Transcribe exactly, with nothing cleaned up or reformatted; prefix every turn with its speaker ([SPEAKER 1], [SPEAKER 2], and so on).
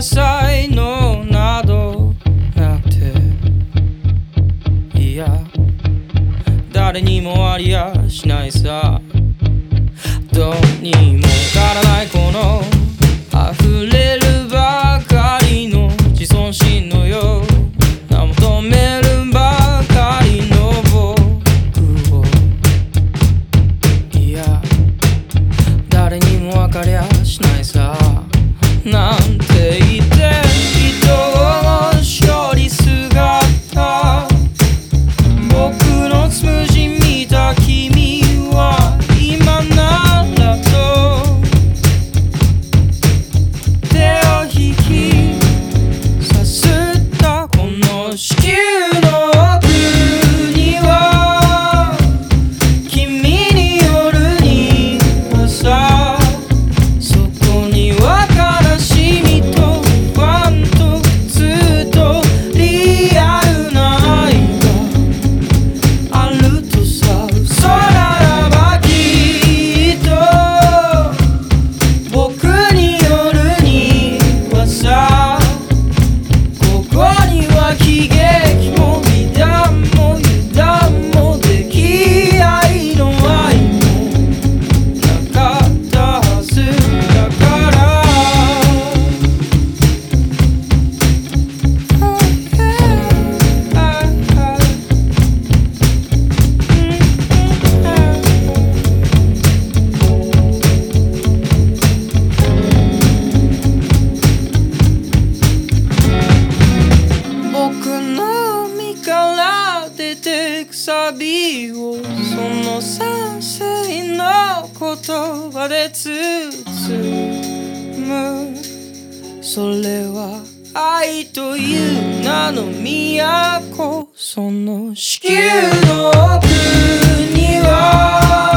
[SPEAKER 1] 才能などなくて、いや誰にもありやしないさ。どうにもわからないこの溢れるばかりの自尊心のような求めるばかりの僕を、いや誰にもわかりゃしないさ。なんて言って人の処理姿、僕のつむじ見た君は今ならと手を引きさすったこの地球の奥には君によるにはさ、そこには悲しみと不安とずっとリアルな愛があるとさ。嘘ならばきっと僕によるにはさ、ここには喜劇も美談も油断もでき愛の愛もなかったはずだから。僕の身から出てくサビをその酸性の言葉で包む、それは愛という名の都、その地球の奥には